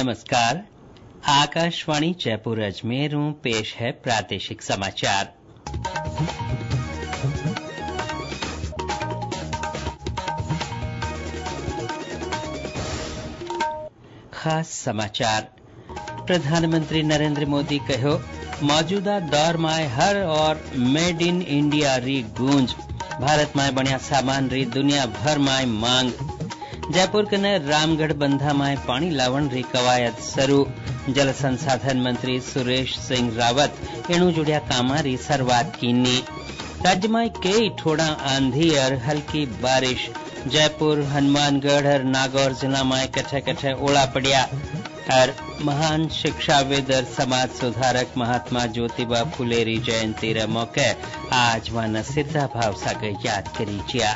नमस्कार। आकाशवाणी जयपुर अजमेर पेश है प्रादेशिक समाचार। खास समाचार। प्रधानमंत्री नरेंद्र मोदी कहो मौजूदा दौर में हर और मेड इन इंडिया री गूंज, भारत में बनिया सामान री दुनिया भर में मांग। जयपुर कने रामगढ़ बंधा में पानी लावण री कवायद शुरू। जल संसाधन मंत्री सुरेश सिंह रावत एणु जुड़िया कामा री शुरुआत कीनी। राज्य में कई ठोड़ा आंधी और हल्की बारिश। जयपुर, हनुमानगढ़ और नागौर जिला में कथे कथे ओला पड़िया। और महान शिक्षाविद और समाज सुधारक महात्मा ज्योतिबा फुले री जयंती रे मौके आज वाना सिद्धा भाव सागे याद करी जिया।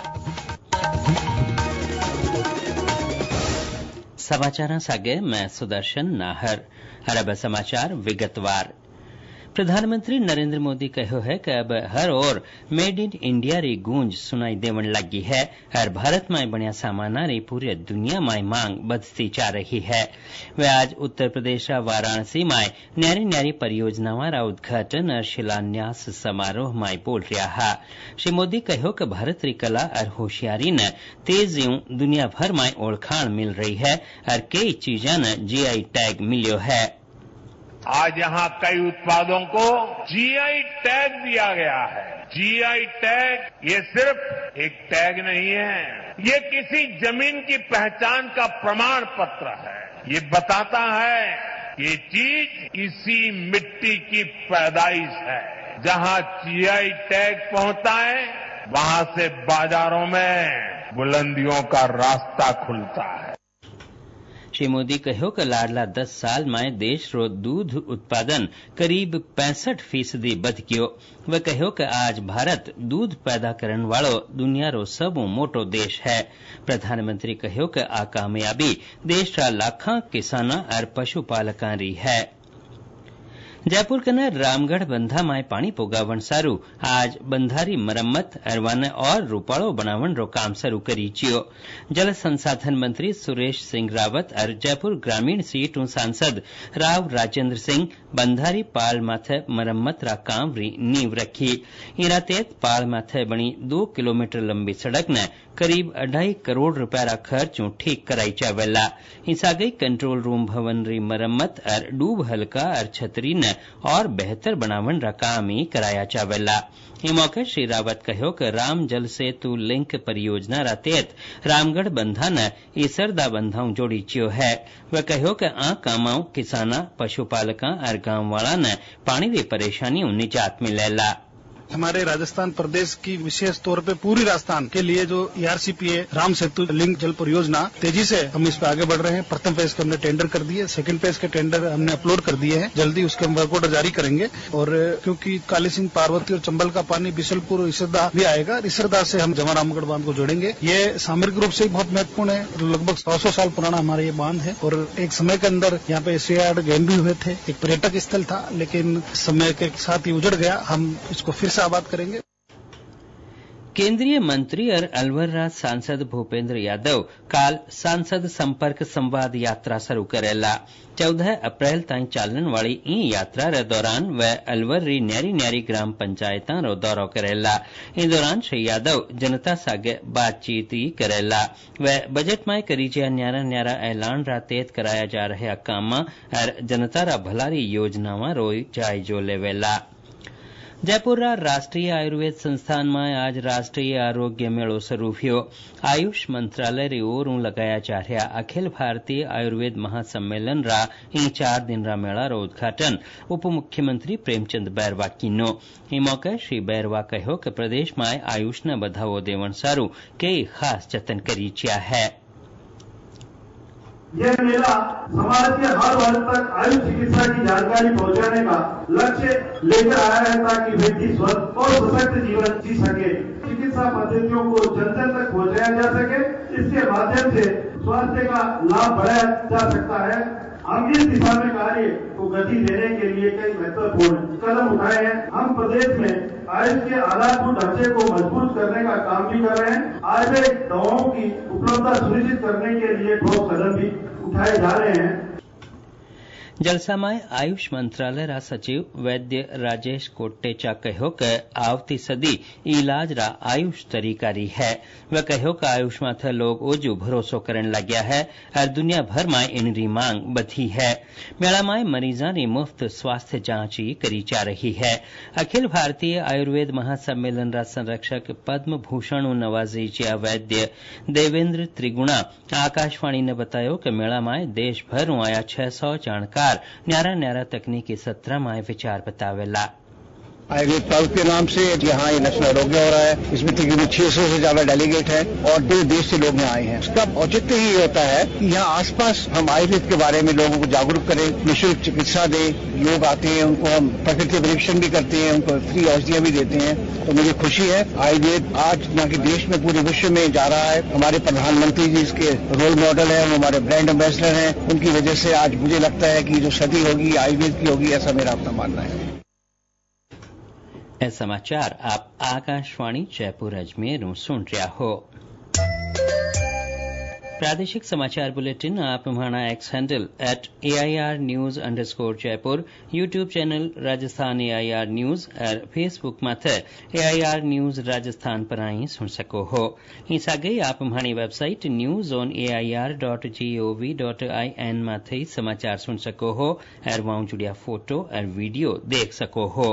समाचार सागे मैं सुदर्शन नाहर। अरब समाचार विगतवार। प्रधानमंत्री नरेंद्र मोदी कहो है कि अब हर ओर मेड इन इंडिया री गूंज सुनाई देवन लगी है और भारत में बनिया सामाना री पूरी दुनिया में मांग बढ़ती जा रही है। वे आज उत्तर प्रदेश वाराणसी में न्यारी न्यारी परियोजनाओं रा उद्घाटन और शिलान्यास समारोह में बोल रहा है। श्री मोदी कहो कि भारत री कला और होशियारी ने तेजियों दुनिया भर में ओळखाण मिल रही है और कई चीजों ने जीआई टैग मिलो है। आज यहाँ कई उत्पादों को जीआई टैग दिया गया है। जीआई टैग ये सिर्फ एक टैग नहीं है, ये किसी जमीन की पहचान का प्रमाण पत्र है। ये बताता है ये चीज इसी मिट्टी की पैदाइश है। जहाँ जीआई टैग पहुंचता है वहां से बाजारों में बुलंदियों का रास्ता खुलता है। श्री मोदी कहो कि लाडला 10 साल में देश रो दूध उत्पादन करीब 65% बढ़ गयो। वे कहो कि आज भारत दूध पैदा करने वालो दुनिया रो सबो मोटो देश है। प्रधानमंत्री कहो कि आ कामयाबी देश रा लाखों किसाना और पशुपालका री है। जयपुर कने रामगढ़ बंधा में पानी पोगावण सारू आज बंधारी मरम्मत अरवाने और रूपाळो बनावण रो काम शुरू करी छियो। जल संसाधन मंत्री सुरेश सिंह रावत और जयपुर ग्रामीण सीट सांसद राव राजेंद्र सिंह बंधारी पाल माथे मरम्मत रा काम री नींव रखी। इरा तेत पाल माथे बनी 2 किलोमीटर लंबी सड़क ने करीब 2.5 करोड़ रुपया रा खर्च ठीक कराई जावेला। हिंसा गई कंट्रोल रूम भवन री मरम्मत और डूब हल्का और छतरी ने और बेहतर बनावन रा काम ही कराया जावेला। ई मौके श्री रावत कहो कि राम जल सेतु लिंक परियोजना रा तहत रामगढ़ बंधा ने ईसरदा बंधाऊ जोड़ी चियो है। वे कहो कि आ कामाऊ किसाना, पशुपालका और गांव वाला ने पानी री परेशानियों निजात मिलेला। हमारे राजस्थान प्रदेश की विशेष तौर पे पूरी राजस्थान के लिए जो ईआरसीपीए राम सेतु लिंक जल परियोजना तेजी से हम इस पे आगे बढ़ रहे हैं। प्रथम फेज के हमने टेंडर कर दिए, सेकंड फेज के टेंडर हमने अपलोड कर दिए हैं। जल्दी उसके हम वर्क ऑर्डर जारी करेंगे। और क्योंकि काली सिंह, पार्वती और चंबल का पानी बिशलपुर, इसरदा भी आएगा, इसरदा से हम जमा रामगढ़ बांध को जोड़ेंगे। ये सामरिक रूप से बहुत महत्वपूर्ण है। लगभग 100 साल पुराना हमारा ये बांध है और एक समय के अंदर यहाँ पे एशियाड गेम भी हुए थे। एक पर्यटक स्थल था, लेकिन समय के साथ ही उजड़ गया। हम इसको फिर से आबाद करेंगे। केंद्रीय मंत्री और अलवर राज सांसद भूपेंद्र यादव काल सांसद संपर्क संवाद यात्रा शुरू करेला। 14 अप्रैल ताईं चालन वाली ई यात्रा रे दौरान वे अलवर री न्यारी न्यारी ग्राम पंचायतां रो दौरो करेला। इन दौरान श्री यादव जनता सागे बातचीत करेला। वे बजट में करी जा न्यारा न्यारा ऐलान रा तेत कराया जा रहा कामा और जनता रा भलारी योजनावां रो जायजो लेवेला। जयपुर राष्ट्रीय आयुर्वेद संस्थान में आज राष्ट्रीय आरोग्य मेलो शुरू हुयो। आयुष मंत्रालय री ओर लगाया जा रहा अखिल भारतीय आयुर्वेद महासम्मेलन रा 4 दिन रा मेला रो उद्घाटन उप मुख्यमंत्री प्रेमचंद बैरवा कीनो। ई मौके श्री बैरवा कहो कि प्रदेश में आयुष ने बढ़ावो देवण सारू कई खास जतन करी जिया है। यह मेला समाज के हर वर्ग तक आयुष चिकित्सा की जानकारी पहुंचाने का लक्ष्य लेकर आया है ताकि व्यक्ति स्वस्थ और सशक्त जीवन जी सके। चिकित्सा पद्धतियों को जन जन तक पहुंचाया जा सके, इसके माध्यम से स्वास्थ्य का लाभ बढ़ाया जा सकता है। हम इस दिशा में कार्य को गति देने के लिए कई महत्वपूर्ण कदम उठाए हैं। हम प्रदेश में आयुष के आधारभूत ढांचे को मजबूत करने का काम भी कर रहे हैं। आयुर्वेद दवाओं की उपलब्धता सुनिश्चित करने के लिए ठोस कदम भी उठाए जा रहे हैं। जलसा में आयुष मंत्रालय रा सचिव वैद्य राजेश कोटेचा कहो कि आवती सदी इलाज रा आयुष तरीका रही है। वह कहो कि आयुष माथे लोग ओजू भरोसो करन लग्या है और दुनिया भर में इनरी मांग बधी है। मेला में मरीजा री मुफ्त स्वास्थ्य जांच करी जा रही है। अखिल भारतीय आयुर्वेद महासम्मेलन रा संरक्षक पद्म भूषण नवाजीजिया वैद्य देवेंद्र त्रिगुणा आकाशवाणी ने बतायो कि मेला में देश भर आया 600 जानकार न्यारा तकनीकी सत्र में विचार बतावेला। आयुर्वेद पर्व के नाम से यहाँ ये नेशनल आरोग्य हो रहा है। इसमें तकरीबन 600 से ज्यादा डेलीगेट है और देश देश से लोग यहाँ आए हैं। इसका औचित्य ही होता है कि यहाँ आसपास हम आयुर्वेद के बारे में लोगों को जागरूक करें, निःशुल्क चिकित्सा दें। लोग आते हैं, उनको हम प्रकृति परीक्षण भी करते हैं, उनको फ्री औषधियां भी देते हैं। तो मुझे खुशी है आयुर्वेद आज यहाँ के देश में पूरे विश्व में जा रहा है। हमारे प्रधानमंत्री जी इसके रोल मॉडल है, वो हमारे ब्रांड एम्बेसडर हैं। उनकी वजह से आज मुझे लगता है कि जो सदी होगी आयुर्वेद की होगी, ऐसा मेरा अपना मानना है। समाचार आप आकाशवाणी जयपुर अजमेर सुन रहा हो। प्रादेशिक समाचार बुलेटिन आप हमारा X handle @AIR News _Jaipur, YouTube channel Rajasthan AIR News और फेसबुक माथे AIR News राजस्थान पर आई सुन सको हो। इस आगे आप हमारी वेबसाइट news.air.gov.in माथे समाचार सुन सको हो और वहां जुड़िया फोटो और वीडियो देख सको हो।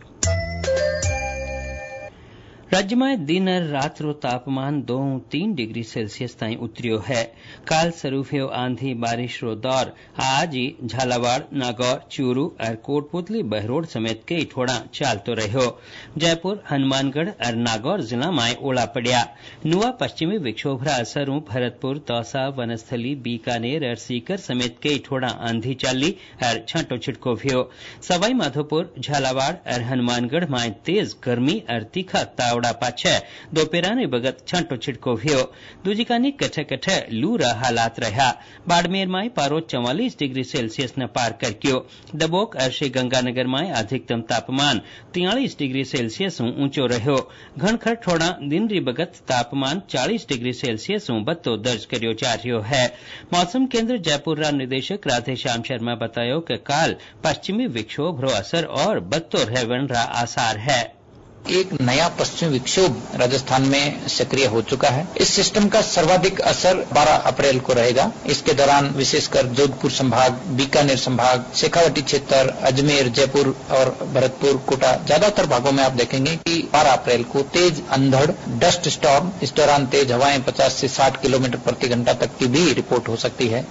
राज्य में दिन और रात रो तापमान 2-3 डिग्री सेल्सियस ताई उतरियो है। काल सरूफियो आंधी बारिश रो दौर आज झालावाड़, नागौर, चूरू और कोटपुतली बहरोड समेत कई ठोड़ा चालतो रहो। जयपुर, हनुमानगढ़ और नागौर जिला में ओला पड़ा। नुआ पश्चिमी विक्षोभ रा असर भरतपुर, दौसा, वनस्थली, बीकानेर और सीकर समेत कई ठोड़ा आंधी चाली और छांटो छिटको भ्यो। सवाई माधोपुर, झालावाड़ और हनुमानगढ़ में तेज गर्मी और तीखा तावड़ा पाछे दोपहराने बगत छांटो छिटको भ्यो। दूजी कानी कठे कठे लू रा हालात रहा। बाड़मेर में पारो 44 डिग्री सेल्सियस न पार करक्यो। दबोक और श्रीगंगानगर में अधिकतम तापमान 43 डिग्री सेल्सियस ऊंचो रहो। घनखर ठोड़ा दिन री बगत तापमान 40 डिग्री सेल्सियस बत्तो दर्ज करियो जा रह्यो है। मौसम केंद्र जयपुर रा निदेशक राधेश्याम शर्मा बतायो कि काल पश्चिमी विक्षोभ रो असर और बत्तो रहवन रा आसार है। एक नया पश्चिमी विक्षोभ राजस्थान में सक्रिय हो चुका है। इस सिस्टम का सर्वाधिक असर 12 अप्रैल को रहेगा। इसके दौरान विशेषकर जोधपुर संभाग, बीकानेर संभाग, शेखावटी क्षेत्र, अजमेर, जयपुर और भरतपुर, कोटा ज्यादातर भागों में आप देखेंगे कि 12 अप्रैल को तेज अंधड़, डस्ट स्टॉर्म, इस दौरान तेज हवाएं 50 से 60 किलोमीटर प्रति घंटा तक की भी रिपोर्ट हो सकती है।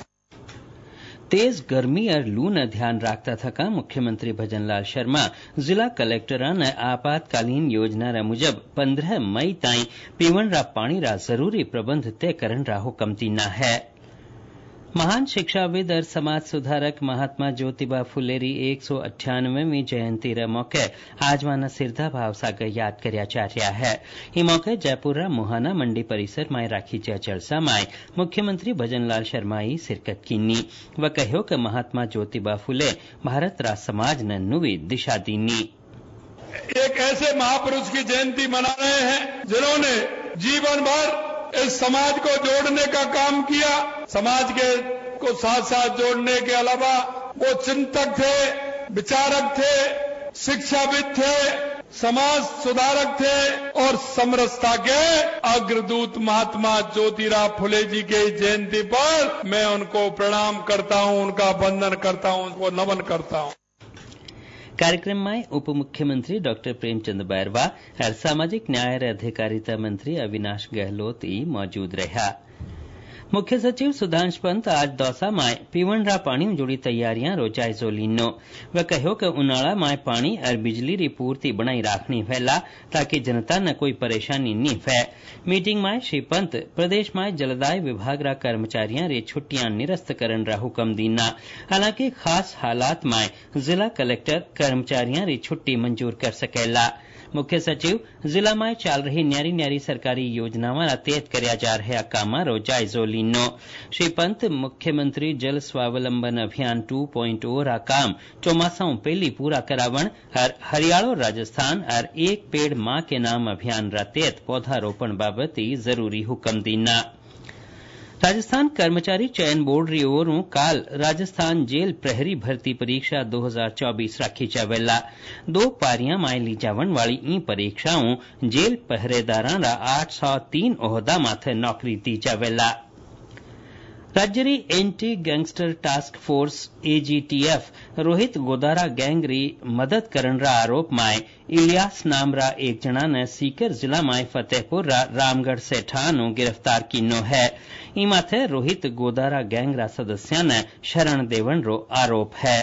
तेज गर्मी और लू न ध्यान रखता थका मुख्यमंत्री भजनलाल शर्मा जिला कलेक्टर ने आपातकालीन योजना रा मुजब 15 मई ताई पीवन रा पानी रा जरूरी प्रबंध तय करन रा हुक्म दीना है। महान शिक्षाविद और समाज सुधारक महात्मा ज्योतिबा फुलेरी 198वीं जयंती रे मौके आज माना सिरधा भाव सागर याद करया जा रहा है। ई मौके जयपुर रा मुहाना मंडी परिसर में राखी जा जलसा में मुख्यमंत्री भजनलाल शर्मा शिरकत कीनी। वह कहो कि महात्मा ज्योतिबा फुले भारत रा समाज ने नुवी दिशा दीनी। एक ऐसे महापुरुष की जयंती मना रहे हैं जिन्होंने जीवन भर इस समाज को जोड़ने का काम किया। समाज के को साथ साथ जोड़ने के अलावा वो चिंतक थे, विचारक थे, शिक्षाविद थे, समाज सुधारक थे और समरसता के अग्रदूत महात्मा ज्योतिराव फुले जी के जयंती पर मैं उनको प्रणाम करता हूं, उनका वंदन करता हूं, उनको नमन करता हूं। कार्यक्रम में उप मुख्यमंत्री डॉक्टर प्रेमचंद बैरवा और सामाजिक न्याय और अधिकारिता मंत्री अविनाश गहलोत मौजूद रहा। मुख्य सचिव सुधांश पंत आज दौसा में पीवन रा पानी जुड़ी तैयारियां रो जायजो लीनो। वह कहो कि उनाड़ा में पानी और बिजली री पूर्ति बनाई राखनी वेला ताकि जनता न कोई परेशानी नी वे। मीटिंग में श्री पंत प्रदेश में जलदाय विभाग रा कर्मचारियां री छुट्टियां निरस्त करन रा हुक्म दीना। हालांकि खास हालात में जिला कलेक्टर कर्मचारियां री छुट्टी मंजूर कर सकेला। मुख्य सचिव जिला में चल रही न्यारी न्यारी सरकारी योजनावां तेज करया जा रहा कामां रो जायजो लीनो। श्री पंत मुख्यमंत्री जल स्वावलंबन अभियान 2.0 रा काम चौमासाओं पहली पूरा करावण और हरियाणा राजस्थान और एक पेड़ मां के नाम अभियान रा तेज पौधारोपण बाबत जरूरी हुक्म दीना। राजस्थान कर्मचारी चयन बोर्ड री ओरों काल राजस्थान जेल प्रहरी भर्ती परीक्षा 2024 राखी जावेला 2 पारियां में ली जावन वाली ई परीक्षाओं जेल पहरेदारां रा 803 ओहदा माथे नौकरी दी जावेला। राज्य री anti gangster task force AGTF Rohit Godara gang री मदद करन रा आरोप में इलियास नाम रा एक जना ने सीकर जिला में फतेहपुर रा रामगढ़ से ठानो गिरफ्तार कीनो है। ई माथे रोहित गोदारा गैंग रा सदस्या ने शरण देवन रो आरोप है।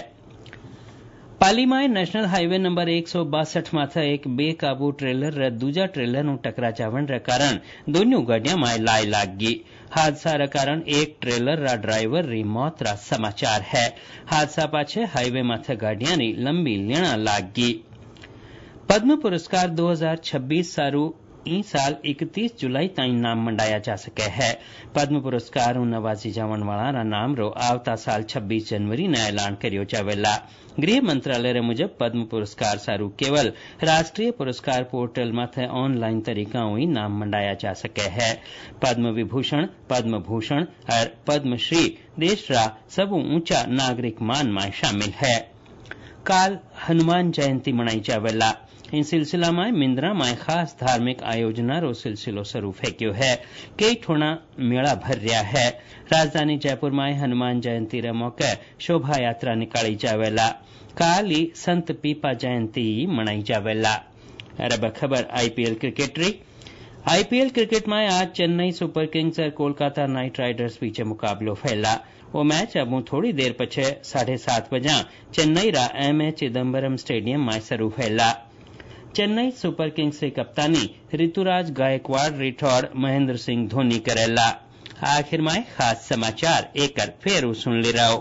पाली में नेशनल हाईवे नंबर 162 माथे एक बेकाबू ट्रेलर रे दूजा ट्रेलर नु टकरा जावन रे कारण दोनों गाड़ियां में लाई लाग गई। हादसा रे कारण एक ट्रेलर रा ड्राइवर री मौत रा समाचार है। हादसा पाछे हाईवे माथे गाड़ियां री लंबी लेना लाग गई। पद्म पुरस्कार 2026 सारू ई साल 31 जुलाई ताईं नाम मंडाया जा सके है। पद्म पुरस्कार नवाजी जावन वाला रा नाम रो आवता साल 26 जनवरी ने ऐलान करियो जावेला। गृह मंत्रालय रे मुजब पद्म पुरस्कार सारू केवल राष्ट्रीय पुरस्कार पोर्टल माथे ऑनलाइन तरीका हुई नाम मंडाया जा सके है। पद्म विभूषण, पद्म भूषण और पद्मश्री देश रा सबु ऊंचा नागरिक मान में शामिल है। काल हनुमान जयंती मनाई जावेला। इन सिलसिला में मिंद्रा में खास धार्मिक आयोजना रो सिलसिलो शुरू फेंक्यो है। कई ठोना मेला भर रहा है। राजधानी जयपुर में हनुमान जयंती रे मौके शोभा यात्रा निकाली जावेला। काली संत पीपा जयंती मनाई जावेला। अब खबर आईपीएल क्रिकेट री। आईपीएल क्रिकेट में आज चेन्नई सुपर किंग्स और कोलकाता नाइट राइडर्स बीच मुकाबलो फैला। वो मैच अब थोड़ी देर पछे 7:30 बजे चेन्नई रा एमए चिदम्बरम स्टेडियम में शुरू फैला। चेन्नई सुपर किंग्स की कप्तानी ऋतुराज गायकवाड़ रिठौड़ महेंद्र सिंह धोनी करेला। आखिर में खास समाचार एक फेरू सुन ले रहो।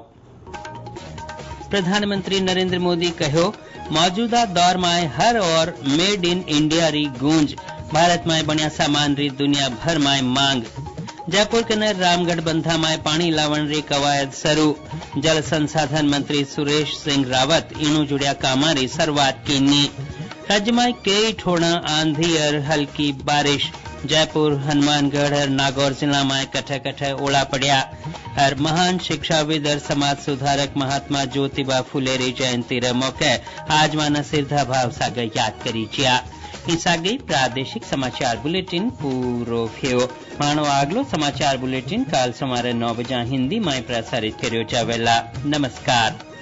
प्रधानमंत्री नरेंद्र मोदी कहो मौजूदा दौर में हर और मेड इन इंडिया री गूंज। भारत में बनिया सामान री दुनिया भर में मांग। जयपुर के रामगढ़ बंधा में पानी लावण री कवायद शुरू। जल संसाधन मंत्री सुरेश सिंह रावत इनु जुड़िया कामा री शुरुआत कीनी। राज्य में कई ठोड़ा आंधी और हल्की बारिश। जयपुर, हनुमानगढ़ और नागौर जिला में कठे कठे ओला पड़ा। और महान शिक्षाविद और समाज सुधारक महात्मा ज्योतिबा फुले री जयंती रे मौके आज माना सिरधा भाव सागर याद करी चिया। सागई प्रादेशिक समाचार बुलेटिन पूरो थियो। मानो आगलो समाचार बुलेटिन काल समारे 9 बजे हिंदी में प्रसारित करियो जावेला। नमस्कार।